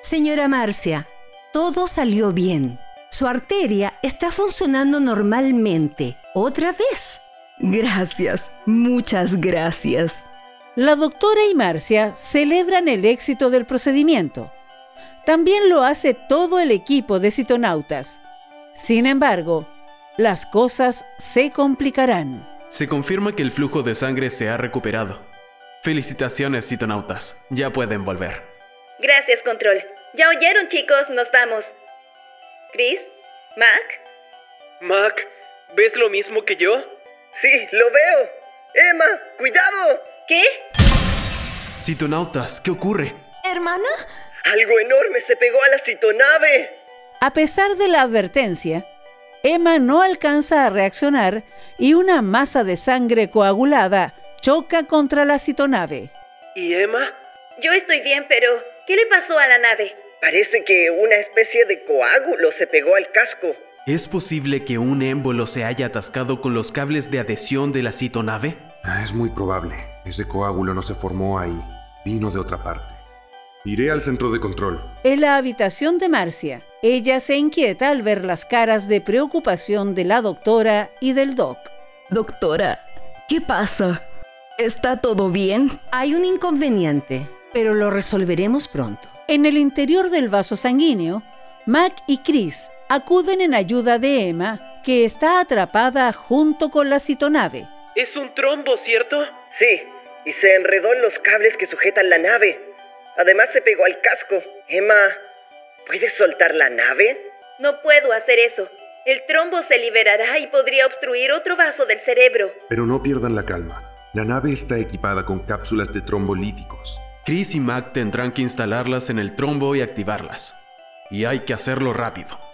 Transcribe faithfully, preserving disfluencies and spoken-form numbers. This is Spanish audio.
Señora Marcia, todo salió bien. Su arteria está funcionando normalmente. ¿Otra vez? Gracias, muchas gracias. La doctora y Marcia celebran el éxito del procedimiento. También lo hace todo el equipo de citonautas. Sin embargo, las cosas se complicarán. Se confirma que el flujo de sangre se ha recuperado. Felicitaciones, citonautas. Ya pueden volver. Gracias, Control. Ya oyeron, chicos, nos vamos. ¿Chris? ¿Mac? Mac, ¿ves lo mismo que yo? Sí, lo veo. Emma, cuidado. ¿Qué? Citonautas, ¿qué ocurre? ¿Hermana? Algo enorme se pegó a la citonave. A pesar de la advertencia, Emma no alcanza a reaccionar y una masa de sangre coagulada choca contra la citonave. ¿Y Emma? Yo estoy bien, pero ¿qué le pasó a la nave? Parece que una especie de coágulo se pegó al casco. ¿Es posible que un émbolo se haya atascado con los cables de adhesión de la citonave? Ah, es muy probable. Ese coágulo no se formó ahí. Vino de otra parte. Iré al centro de control. En la habitación de Marcia, ella se inquieta al ver las caras de preocupación de la doctora y del doc. Doctora, ¿qué pasa? ¿Está todo bien? Hay un inconveniente, pero lo resolveremos pronto. En el interior del vaso sanguíneo, Mac y Chris acuden en ayuda de Emma, que está atrapada junto con la citonave. Es un trombo, ¿cierto? Sí, y se enredó en los cables que sujetan la nave. Además se pegó al casco. Emma, ¿puedes soltar la nave? No puedo hacer eso. El trombo se liberará y podría obstruir otro vaso del cerebro. Pero no pierdan la calma. La nave está equipada con cápsulas de trombolíticos. Chris y Mac tendrán que instalarlas en el trombo y activarlas. Y hay que hacerlo rápido.